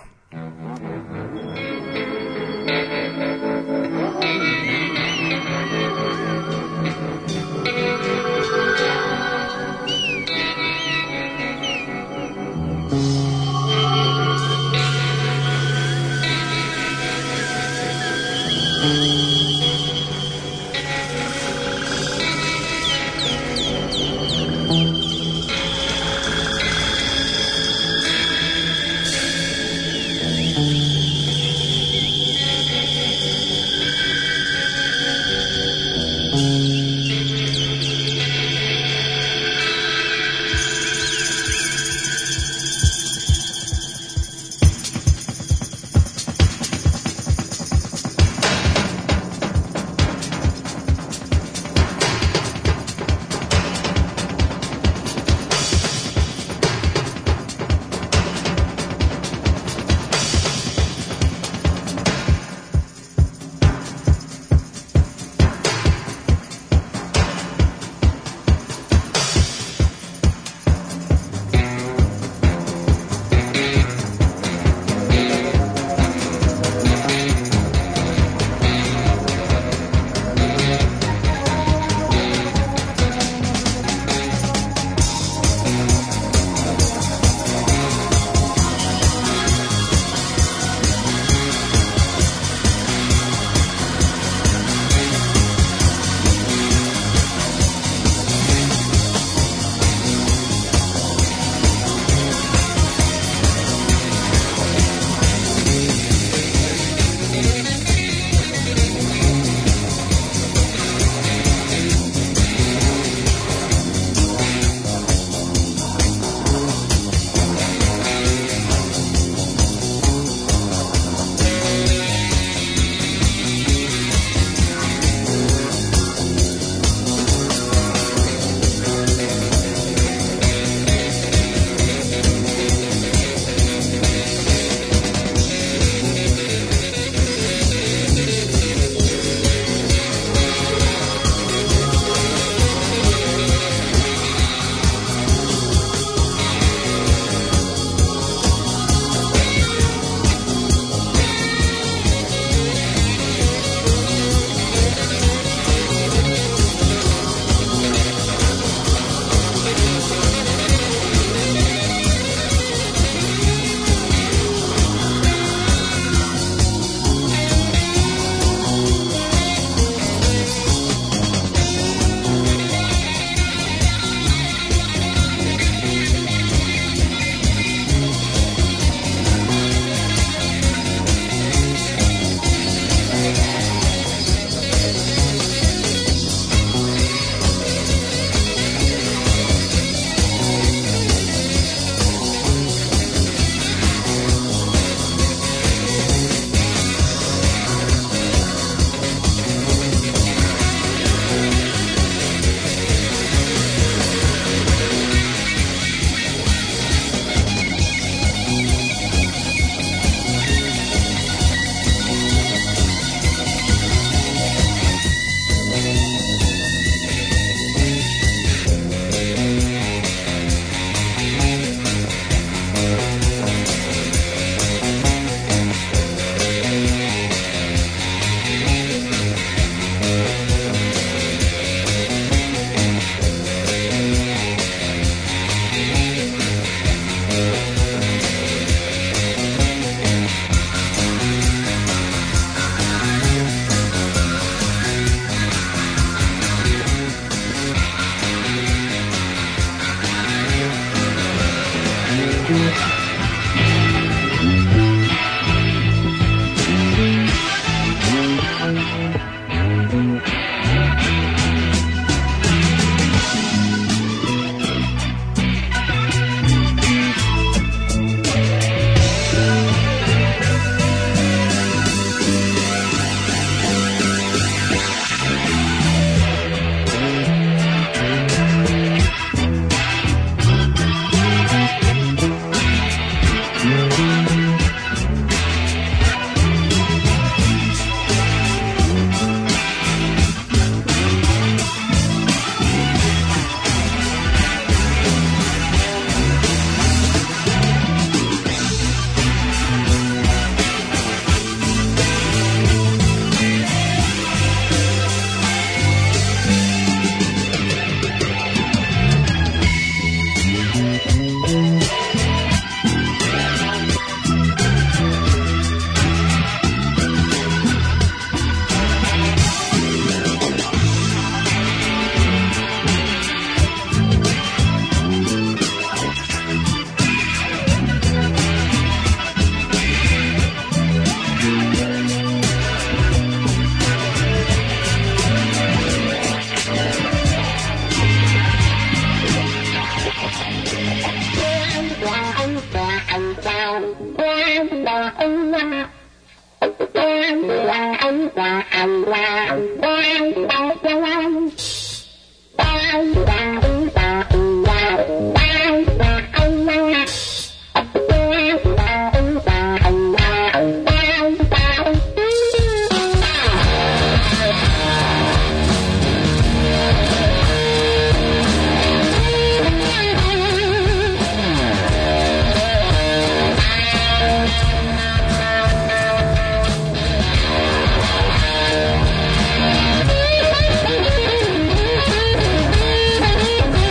Thank you.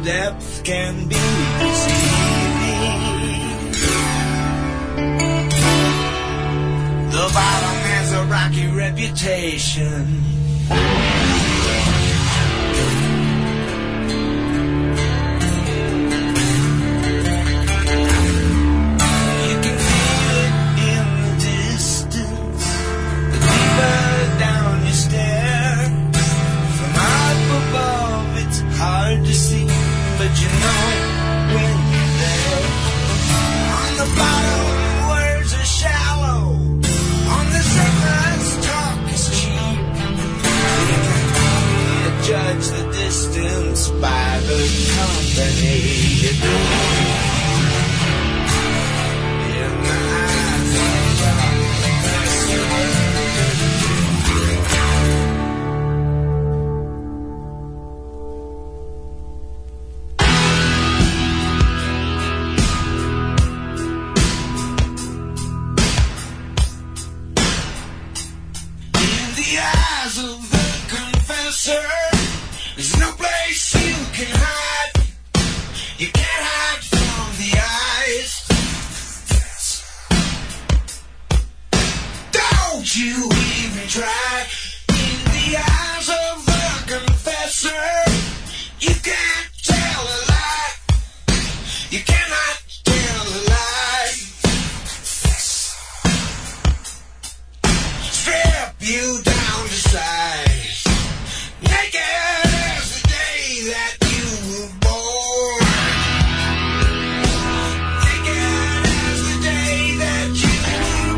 depth can be deceiving. The bottom has a rocky reputation. You can feel it in the distance, the deeper down you stare. From up above it's hard to see, but you know when you're there. On the bottom words are shallow, on the surface talk is cheap. You judge the distance by the company you do. In the eyes of the eyes of the confessor, there's no place you can hide. You can't hide from the eyes. Don't you even try. In the eyes of the confessor, you can't tell a lie. You cannot tell a lie. Strip you down to size, naked as the day that you were born. Naked as the day that you were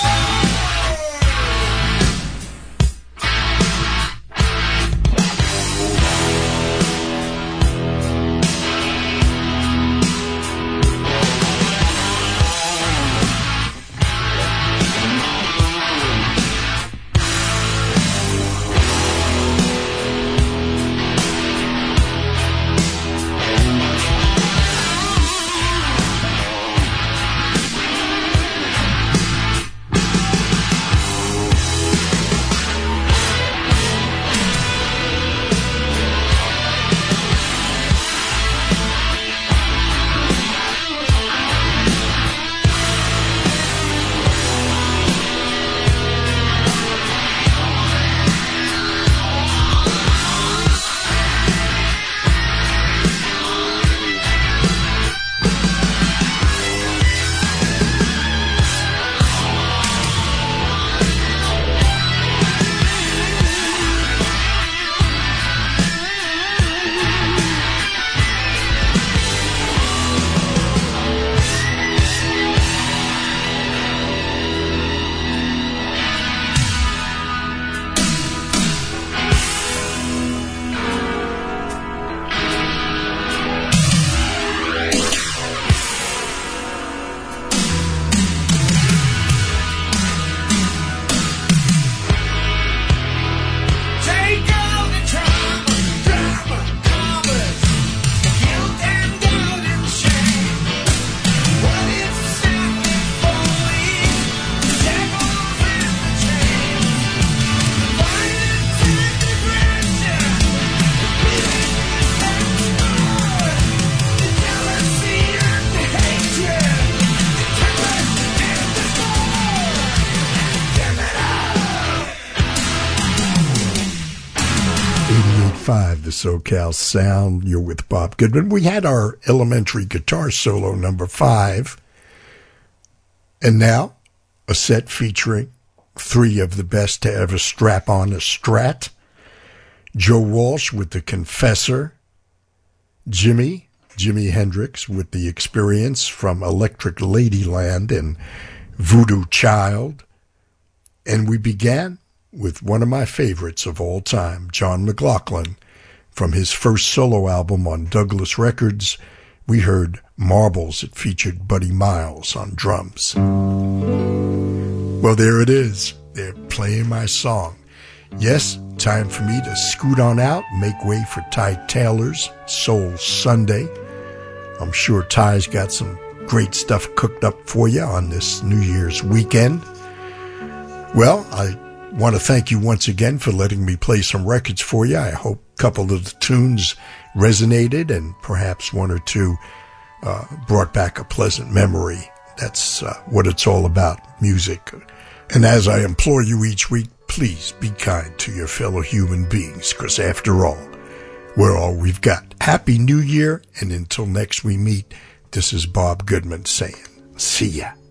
The SoCal Sound. You're with Bob Goodman. We had our elementary guitar solo number five. And now, a set featuring three of the best to ever strap on a Strat. Joe Walsh with The Confessor. Jimmy, Jimi Hendrix with The Experience from Electric Ladyland and Voodoo Child. And we began with one of my favorites of all time, John McLaughlin. From his first solo album on Douglas Records, we heard Marbles. It featured Buddy Miles on drums. Well, there it is. They're playing my song. Yes, time for me to scoot on out, make way for Ty Taylor's Soul Sunday. I'm sure Ty's got some great stuff cooked up for you on this New Year's weekend. Well, I want to thank you once again for letting me play some records for you. I hope a couple of the tunes resonated and perhaps one or two uh, brought back a pleasant memory. That's uh, what it's all about, music. And as I implore you each week, please be kind to your fellow human beings, because after all, we're all we've got. Happy New Year, and until next we meet, this is Bob Goodman saying, see ya.